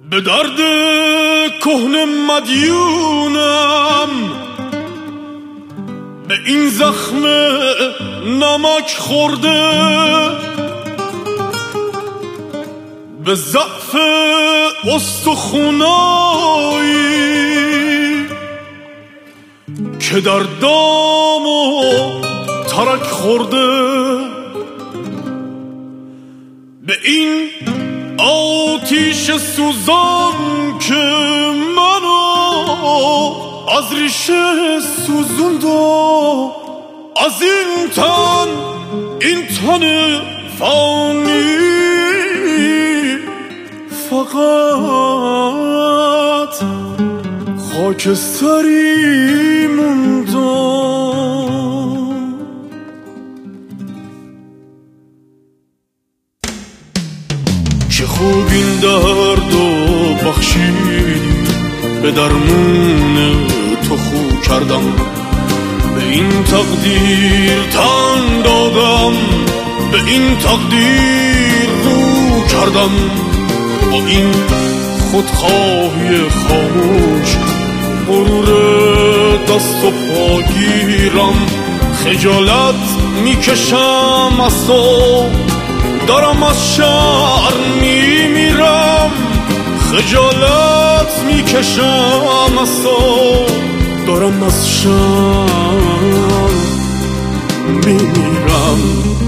به درد کهنه مدیونم، به این زخم نمک خورده، به ضعف استخونایی که در دام و ترک خورده، به این آتیش سوزان که منو از ریشه سوزوند، از این تن فانی فقط خاکستری موندم. چه خوب این دردو بخشیدی، به درمون تو خو کردم، به این تقدیر تن دادم، به این تقدیر رو کردم. با این خودخواهی خاموش غرور دست و پاگیرم، خجالت میکشم از تو، دارم از شعر میمیرم. خجالت میکشم از تو، دارم از شعر میمیرم.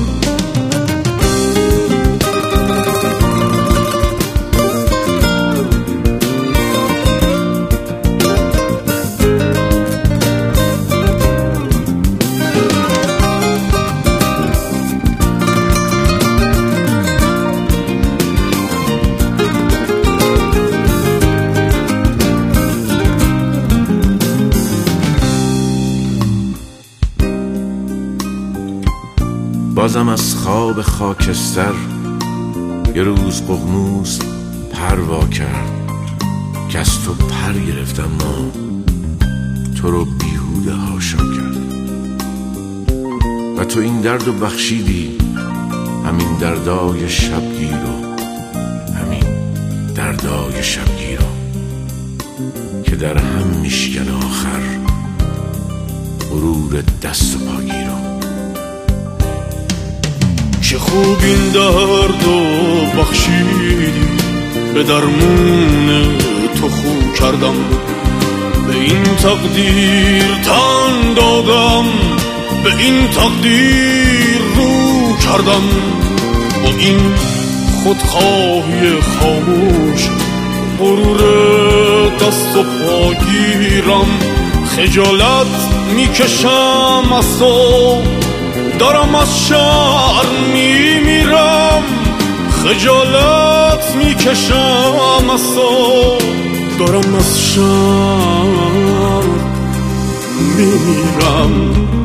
بازم از خواب خاکستر یه روز ققنوس پروا کرد که از تو پر گرفتم، ما تو رو بیهوده هاشا کرد. و تو این درد رو بخشیدی، همین دردای شبگیر رو، همین دردای شبگیر رو که در هم میشکن آخر غرور دست و پاگیر رو. چه خوب این دردو بخشیدی، به درمون تو خو کردم، به این تقدیر تن دادم، به این تقدیر رو کردم. با این خودخواهی خاموش غرور دست و پاگیرم، خجالت میکشم از تو، دارم از شعر میمیرم. خجالت میکشم از تو، دارم از شعر میمیرم.